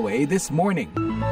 VOA This Morning.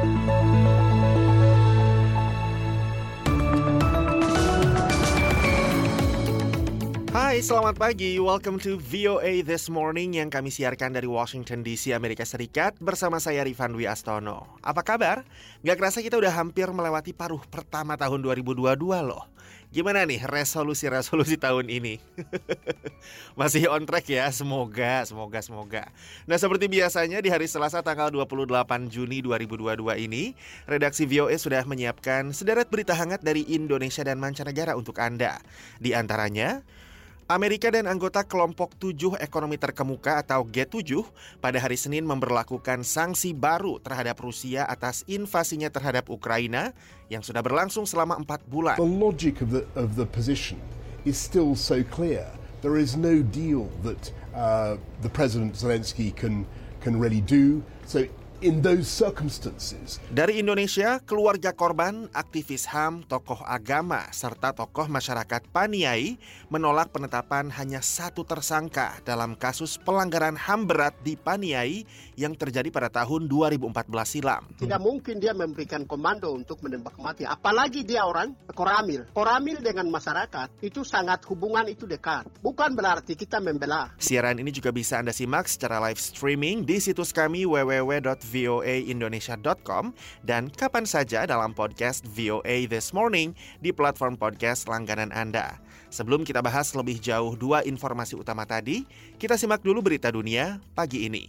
Hai, selamat pagi. Welcome to VOA This Morning yang kami siarkan dari Washington DC, Amerika Serikat bersama saya Rifan Dwi Astono. Apa kabar? Gak kerasa kita udah hampir melewati paruh pertama tahun 2022 loh. Gimana nih resolusi tahun ini? Masih on track ya, semoga. Nah, seperti biasanya di hari Selasa tanggal 28 Juni 2022 ini, redaksi VOA sudah menyiapkan sederet berita hangat dari Indonesia dan mancanegara untuk Anda. Di antaranya, Amerika dan anggota kelompok 7 ekonomi terkemuka atau G7 pada hari Senin memberlakukan sanksi baru terhadap Rusia atas invasinya terhadap Ukraina yang sudah berlangsung selama 4 bulan. The logic of the position is still so clear. There is no deal that the President Zelensky can really do. So in those circumstances. Dari Indonesia, keluarga korban, aktivis HAM, tokoh agama, serta tokoh masyarakat Paniai menolak penetapan hanya satu tersangka dalam kasus pelanggaran HAM berat di Paniai yang terjadi pada tahun 2014 silam. Tidak mungkin dia memberikan komando untuk menembak mati, apalagi dia orang koramil. Koramil dengan masyarakat itu sangat hubungan itu dekat. Bukan berarti kita membela. Siaran ini juga bisa Anda simak secara live streaming di situs kami www.voaindonesia.com dan kapan saja dalam podcast VOA This Morning di platform podcast langganan Anda. Sebelum kita bahas lebih jauh dua informasi utama tadi, kita simak dulu berita dunia pagi ini.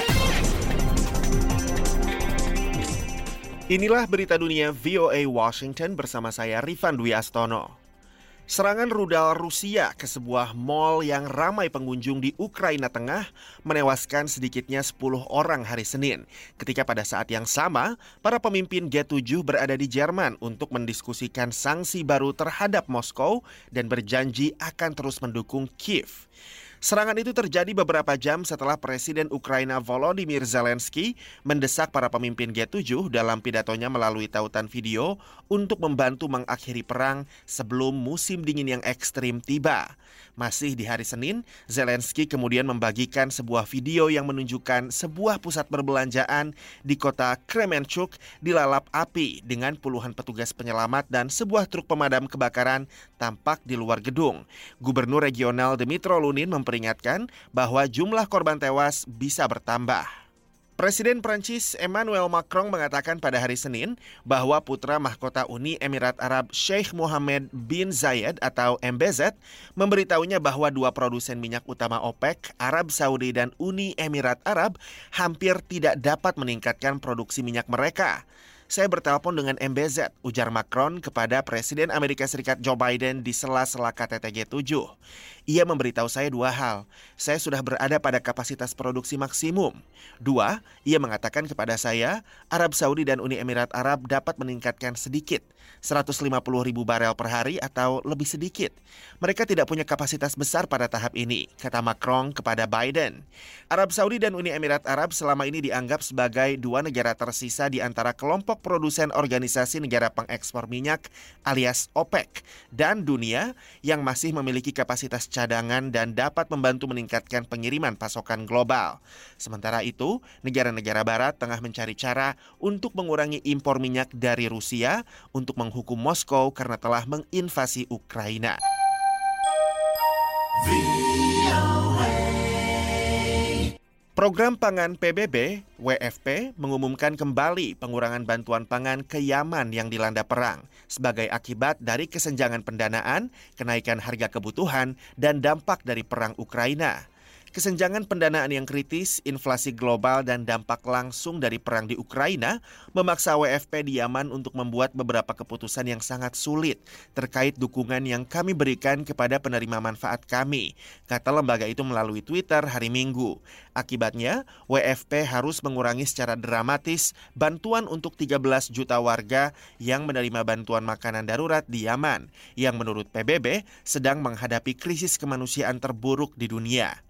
Inilah berita dunia VOA Washington bersama saya Rifan Dwi Astono. Serangan rudal Rusia ke sebuah mal yang ramai pengunjung di Ukraina Tengah menewaskan sedikitnya 10 orang hari Senin. Ketika pada saat yang sama, para pemimpin G7 berada di Jerman untuk mendiskusikan sanksi baru terhadap Moskow dan berjanji akan terus mendukung Kiev. Serangan itu terjadi beberapa jam setelah Presiden Ukraina Volodymyr Zelensky mendesak para pemimpin G7 dalam pidatonya melalui tautan video untuk membantu mengakhiri perang sebelum musim dingin yang ekstrim tiba. Masih di hari Senin, Zelensky kemudian membagikan sebuah video yang menunjukkan sebuah pusat perbelanjaan di kota Kremenchuk dilalap api dengan puluhan petugas penyelamat dan sebuah truk pemadam kebakaran tampak di luar gedung. Gubernur Regional Dmytro Lunin memperingatkan bahwa jumlah korban tewas bisa bertambah. Presiden Prancis Emmanuel Macron mengatakan pada hari Senin bahwa putra mahkota Uni Emirat Arab Sheikh Mohammed bin Zayed atau MBZ memberitahunya bahwa dua produsen minyak utama OPEC, Arab Saudi dan Uni Emirat Arab hampir tidak dapat meningkatkan produksi minyak mereka. Saya bertelepon dengan MBZ, ujar Macron kepada Presiden Amerika Serikat Joe Biden di sela-sela KTT G7. Ia memberitahu saya dua hal. Saya sudah berada pada kapasitas produksi maksimum. Dua, ia mengatakan kepada saya, Arab Saudi dan Uni Emirat Arab dapat meningkatkan sedikit, 150.000 barel per hari atau lebih sedikit. Mereka tidak punya kapasitas besar pada tahap ini, kata Macron kepada Biden. Arab Saudi dan Uni Emirat Arab selama ini dianggap sebagai dua negara tersisa di antara kelompok produsen organisasi negara pengekspor minyak alias OPEC dan dunia yang masih memiliki kapasitas cadangan dan dapat membantu meningkatkan pengiriman pasokan global. Sementara itu, negara-negara barat tengah mencari cara untuk mengurangi impor minyak dari Rusia untuk menghukum Moskow karena telah menginvasi Ukraina. Program Pangan PBB, WFP, mengumumkan kembali pengurangan bantuan pangan ke Yaman yang dilanda perang sebagai akibat dari kesenjangan pendanaan, kenaikan harga kebutuhan, dan dampak dari perang Ukraina. Kesenjangan pendanaan yang kritis, inflasi global, dan dampak langsung dari perang di Ukraina memaksa WFP di Yaman untuk membuat beberapa keputusan yang sangat sulit terkait dukungan yang kami berikan kepada penerima manfaat kami, kata lembaga itu melalui Twitter hari Minggu. Akibatnya, WFP harus mengurangi secara dramatis bantuan untuk 13 juta warga yang menerima bantuan makanan darurat di Yaman, yang menurut PBB sedang menghadapi krisis kemanusiaan terburuk di dunia.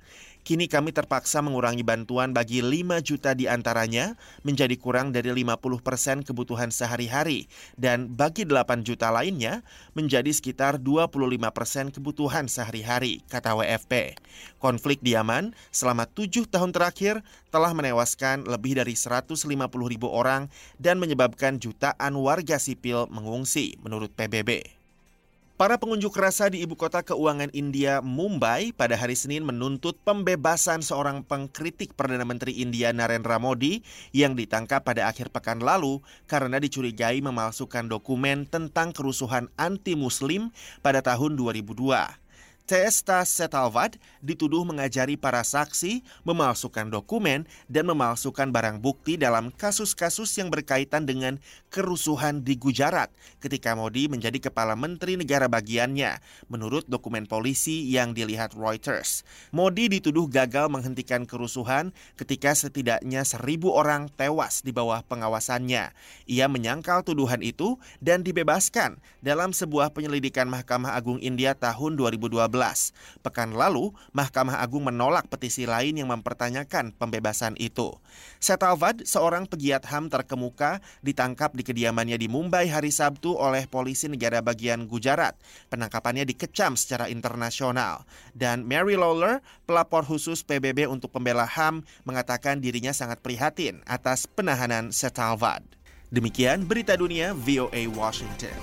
Kini kami terpaksa mengurangi bantuan bagi 5 juta di antaranya menjadi kurang dari 50% kebutuhan sehari-hari dan bagi 8 juta lainnya menjadi sekitar 25% kebutuhan sehari-hari, kata WFP. Konflik di Yaman selama 7 tahun terakhir telah menewaskan lebih dari 150.000 orang dan menyebabkan jutaan warga sipil mengungsi, menurut PBB. Para pengunjuk rasa di ibu kota keuangan India, Mumbai, pada hari Senin menuntut pembebasan seorang pengkritik Perdana Menteri India Narendra Modi yang ditangkap pada akhir pekan lalu karena dicurigai memalsukan dokumen tentang kerusuhan anti-Muslim pada tahun 2002. Teesta Setalvad dituduh mengajari para saksi memalsukan dokumen dan memalsukan barang bukti dalam kasus-kasus yang berkaitan dengan kerusuhan di Gujarat ketika Modi menjadi kepala menteri negara bagiannya, menurut dokumen polisi yang dilihat Reuters. Modi dituduh gagal menghentikan kerusuhan ketika setidaknya 1.000 orang tewas di bawah pengawasannya. Ia menyangkal tuduhan itu dan dibebaskan dalam sebuah penyelidikan Mahkamah Agung India tahun 2012. Pekan lalu, Mahkamah Agung menolak petisi lain yang mempertanyakan pembebasan itu. Setalvad, seorang pegiat HAM terkemuka, ditangkap di kediamannya di Mumbai hari Sabtu oleh polisi negara bagian Gujarat. Penangkapannya dikecam secara internasional. Dan Mary Lawler, pelapor khusus PBB untuk pembela HAM, mengatakan dirinya sangat prihatin atas penahanan Setalvad. Demikian berita dunia VOA Washington.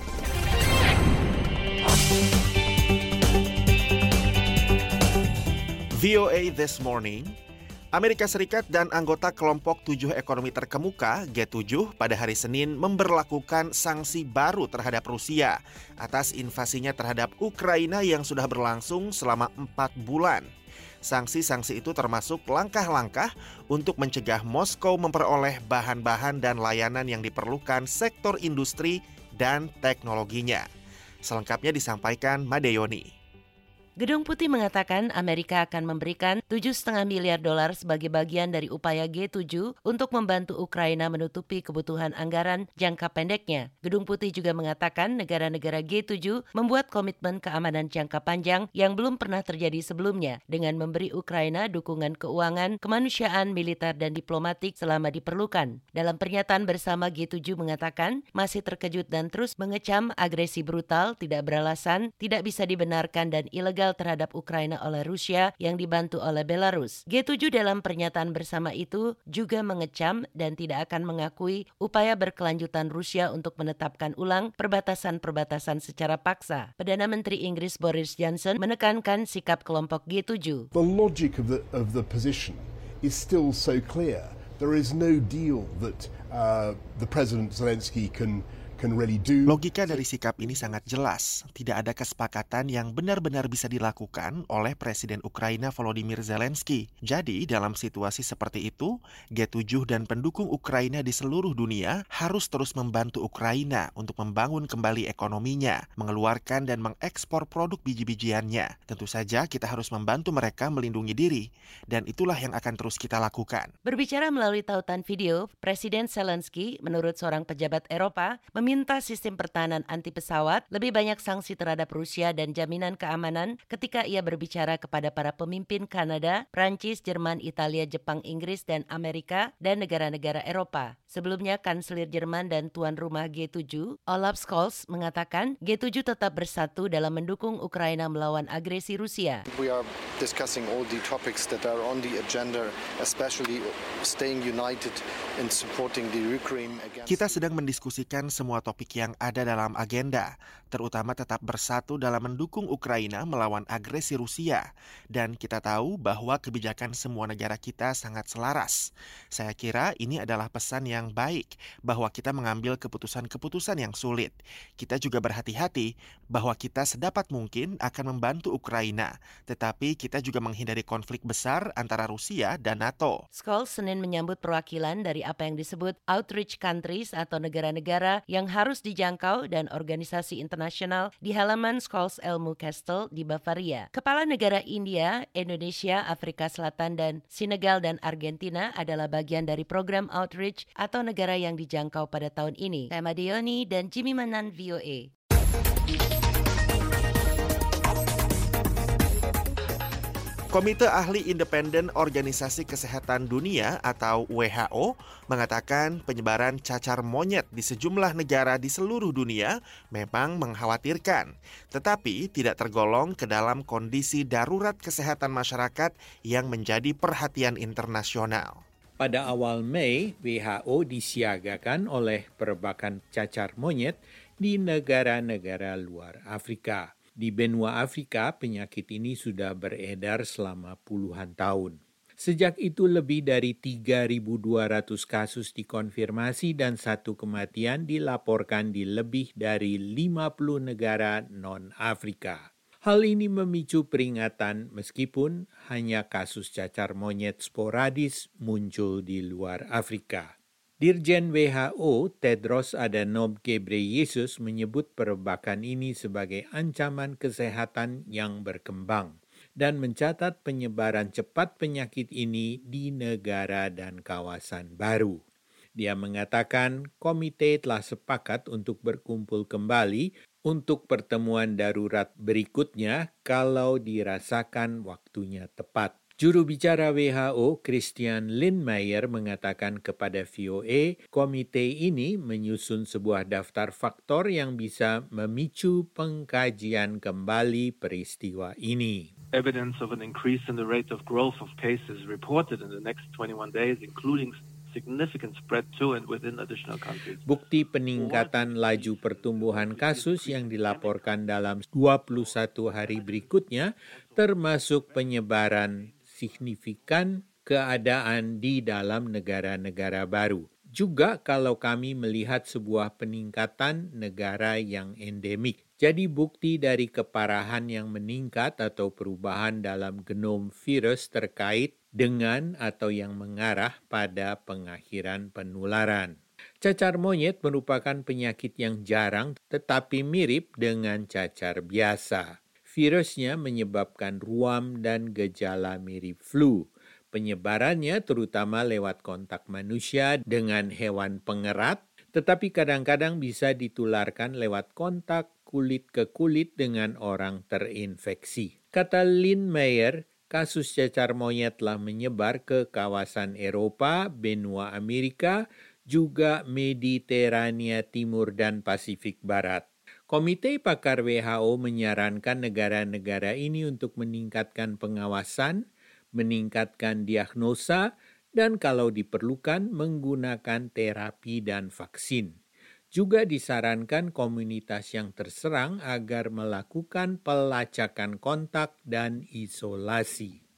VOA This Morning, Amerika Serikat dan anggota kelompok 7 ekonomi terkemuka G7 pada hari Senin memberlakukan sanksi baru terhadap Rusia atas invasinya terhadap Ukraina yang sudah berlangsung selama 4 bulan. Sanksi-sanksi itu termasuk langkah-langkah untuk mencegah Moskow memperoleh bahan-bahan dan layanan yang diperlukan sektor industri dan teknologinya. Selengkapnya disampaikan Madeyoni. Gedung Putih mengatakan Amerika akan memberikan $7,5 miliar sebagai bagian dari upaya G7 untuk membantu Ukraina menutupi kebutuhan anggaran jangka pendeknya. Gedung Putih juga mengatakan negara-negara G7 membuat komitmen keamanan jangka panjang yang belum pernah terjadi sebelumnya dengan memberi Ukraina dukungan keuangan, kemanusiaan, militer, dan diplomatik selama diperlukan. Dalam pernyataan bersama G7 mengatakan masih terkejut dan terus mengecam agresi brutal, tidak beralasan, tidak bisa dibenarkan dan ilegal terhadap Ukraina oleh Rusia yang dibantu oleh Belarus. G7 dalam pernyataan bersama itu juga mengecam dan tidak akan mengakui upaya berkelanjutan Rusia untuk menetapkan ulang perbatasan-perbatasan secara paksa. Perdana Menteri Inggris Boris Johnson menekankan sikap kelompok G7. The logic of the position is still so clear. There is no deal that the President Zelensky can really do. Logika dari sikap ini sangat jelas. Tidak ada kesepakatan yang benar-benar bisa dilakukan oleh Presiden Ukraina Volodymyr Zelensky. Jadi, dalam situasi seperti itu, G7 dan pendukung Ukraina di seluruh dunia harus terus membantu Ukraina untuk membangun kembali ekonominya, mengeluarkan dan mengekspor produk biji-bijiannya. Tentu saja kita harus membantu mereka melindungi diri, dan itulah yang akan terus kita lakukan. Berbicara melalui tautan video, Presiden Zelensky, menurut seorang pejabat Eropa, meminta sistem pertahanan anti pesawat, lebih banyak sanksi terhadap Rusia dan jaminan keamanan ketika ia berbicara kepada para pemimpin Kanada, Prancis, Jerman, Italia, Jepang, Inggris, dan Amerika, dan negara-negara Eropa. Sebelumnya, Kanselir Jerman dan tuan rumah G7, Olaf Scholz, mengatakan G7 tetap bersatu dalam mendukung Ukraina melawan agresi Rusia. We are discussing all the topics that are on the agenda, especially staying united in supporting the Ukraine against. Kita sedang mendiskusikan semua topik yang ada dalam agenda, terutama tetap bersatu dalam mendukung Ukraina melawan agresi Rusia. Dan kita tahu bahwa kebijakan semua negara kita sangat selaras. Saya kira ini adalah pesan yang baik, bahwa kita mengambil keputusan-keputusan yang sulit. Kita juga berhati-hati bahwa kita sedapat mungkin akan membantu Ukraina, tetapi kita juga menghindari konflik besar antara Rusia dan NATO. Scholz Senin menyambut perwakilan dari apa yang disebut outreach countries atau negara-negara yang harus dijangkau dan organisasi internasional di halaman Scholz Elmu Castle di Bavaria. Kepala negara India, Indonesia, Afrika Selatan, dan Senegal dan Argentina adalah bagian dari program outreach atau negara yang dijangkau pada tahun ini. Saya Madeyoni dan Jimmy Manan, VOA. Komite Ahli Independen Organisasi Kesehatan Dunia atau WHO mengatakan penyebaran cacar monyet di sejumlah negara di seluruh dunia memang mengkhawatirkan, tetapi tidak tergolong ke dalam kondisi darurat kesehatan masyarakat yang menjadi perhatian internasional. Pada awal Mei, WHO disiagakan oleh perbakan cacar monyet di negara-negara luar Afrika. Di benua Afrika, penyakit ini sudah beredar selama puluhan tahun. Sejak itu lebih dari 3.200 kasus dikonfirmasi dan 1 kematian dilaporkan di lebih dari 50 negara non-Afrika. Hal ini memicu peringatan meskipun hanya kasus cacar monyet sporadis muncul di luar Afrika. Dirjen WHO Tedros Adhanom Ghebreyesus menyebut perbakan ini sebagai ancaman kesehatan yang berkembang dan mencatat penyebaran cepat penyakit ini di negara dan kawasan baru. Dia mengatakan komite telah sepakat untuk berkumpul kembali untuk pertemuan darurat berikutnya kalau dirasakan waktunya tepat. Juru bicara WHO, Christian Lindmeier, mengatakan kepada VOA, komite ini menyusun sebuah daftar faktor yang bisa memicu pengkajian kembali peristiwa ini. Evidence of an increase in the rate of growth of cases reported in the next 21 days, including significant spread to and within additional countries. Bukti peningkatan laju pertumbuhan kasus yang dilaporkan dalam 21 hari berikutnya, termasuk penyebaran signifikan keadaan di dalam negara-negara baru. Juga kalau kami melihat sebuah peningkatan negara yang endemik. Jadi bukti dari keparahan yang meningkat atau perubahan dalam genom virus terkait dengan atau yang mengarah pada pengakhiran penularan. Cacar monyet merupakan penyakit yang jarang tetapi mirip dengan cacar biasa. Virusnya menyebabkan ruam dan gejala mirip flu. Penyebarannya terutama lewat kontak manusia dengan hewan pengerat, tetapi kadang-kadang bisa ditularkan lewat kontak kulit ke kulit dengan orang terinfeksi. Kata Lindmeier, kasus cacar monyet telah menyebar ke kawasan Eropa, benua Amerika, juga Mediterania Timur dan Pasifik Barat. Komite Pakar WHO menyarankan negara-negara ini untuk meningkatkan pengawasan, meningkatkan diagnosa, dan kalau diperlukan menggunakan terapi dan vaksin. Juga disarankan komunitas yang terserang agar melakukan pelacakan kontak dan isolasi.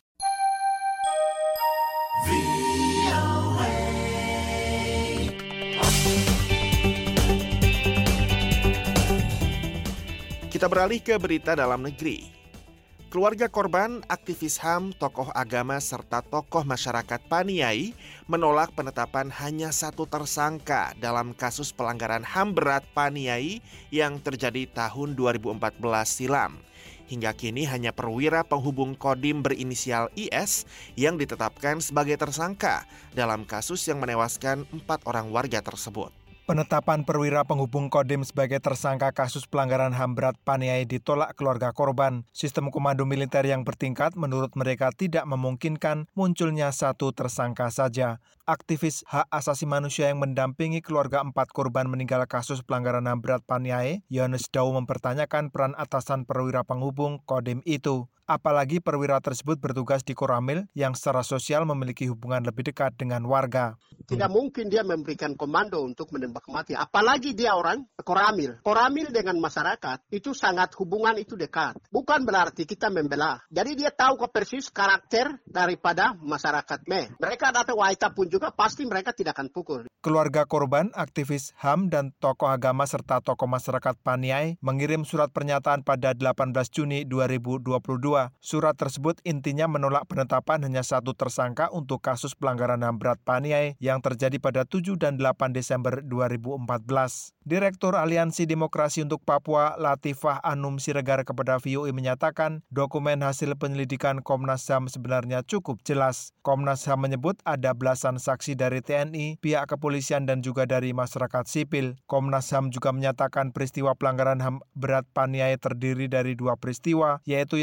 Kita beralih ke berita dalam negeri. Keluarga korban, aktivis HAM, tokoh agama, serta tokoh masyarakat Paniai menolak penetapan hanya 1 tersangka dalam kasus pelanggaran HAM berat Paniai yang terjadi tahun 2014 silam. Hingga kini hanya perwira penghubung Kodim berinisial IS yang ditetapkan sebagai tersangka dalam kasus yang menewaskan 4 orang warga tersebut. Penetapan perwira penghubung Kodim sebagai tersangka kasus pelanggaran HAM berat Paniai ditolak keluarga korban. Sistem komando militer yang bertingkat menurut mereka tidak memungkinkan munculnya 1 tersangka saja. Aktivis hak asasi manusia yang mendampingi keluarga 4 korban meninggal kasus pelanggaran HAM berat Paniai, Yohanes Dau, mempertanyakan peran atasan perwira penghubung Kodim itu. Apalagi perwira tersebut bertugas di Koramil yang secara sosial memiliki hubungan lebih dekat dengan warga. Tidak mungkin dia memberikan komando untuk menembak mati. Apalagi dia orang Koramil. Koramil dengan masyarakat itu sangat hubungan itu dekat. Bukan berarti kita membela. Jadi dia tahu persis karakter daripada masyarakat. Mereka datang Waita pun juga pasti mereka tidak akan pukul. Keluarga korban, aktivis HAM, dan tokoh agama serta tokoh masyarakat Paniai mengirim surat pernyataan pada 18 Juni 2022. Surat tersebut intinya menolak penetapan hanya 1 tersangka untuk kasus pelanggaran HAM berat Paniai yang terjadi pada 7 dan 8 Desember 2014. Direktur Aliansi Demokrasi untuk Papua, Latifah Anum Siregar, kepada VOA menyatakan dokumen hasil penyelidikan Komnas HAM sebenarnya cukup jelas. Komnas HAM menyebut ada belasan saksi dari TNI, pihak kepolisian, dan juga dari masyarakat sipil. Komnas HAM juga menyatakan peristiwa pelanggaran HAM berat Paniai terdiri dari 2 peristiwa, yaitu yang terjadi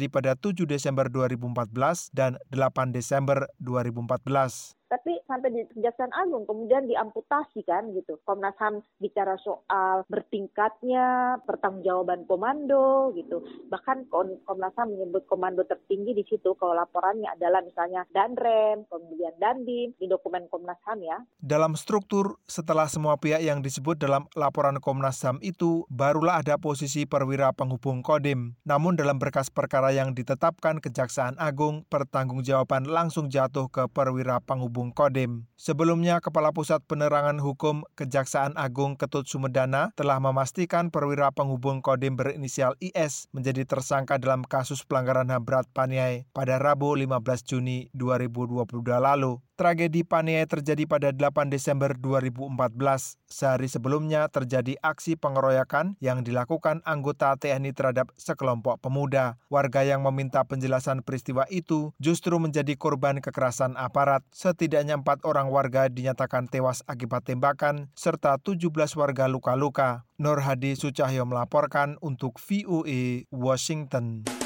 terjadi pada 7 Desember 2014 dan 8 Desember 2014. Tapi sampai di Kejaksaan Agung kemudian diamputasi kan gitu. Komnas HAM bicara soal bertingkatnya pertanggungjawaban komando gitu. Bahkan Komnas HAM menyebut komando tertinggi di situ kalau laporannya adalah misalnya Danrem, kemudian Dandim di dokumen Komnas HAM ya. Dalam struktur setelah semua pihak yang disebut dalam laporan Komnas HAM itu barulah ada posisi perwira penghubung Kodim. Namun dalam berkas perkara yang ditetapkan Kejaksaan Agung, pertanggungjawaban langsung jatuh ke perwira penghubung Kodim. Sebelumnya, Kepala Pusat Penerangan Hukum Kejaksaan Agung Ketut Sumedana telah memastikan perwira penghubung Kodim berinisial IS menjadi tersangka dalam kasus pelanggaran HAM berat Paniai pada Rabu 15 Juni 2022 lalu. Tragedi Paniai terjadi pada 8 Desember 2014. Sehari sebelumnya terjadi aksi pengeroyokan yang dilakukan anggota TNI terhadap sekelompok pemuda. Warga yang meminta penjelasan peristiwa itu justru menjadi korban kekerasan aparat. Setidaknya 4 orang warga dinyatakan tewas akibat tembakan, serta 17 warga luka-luka. Nur Hadi Sucahyo melaporkan untuk VOA Washington.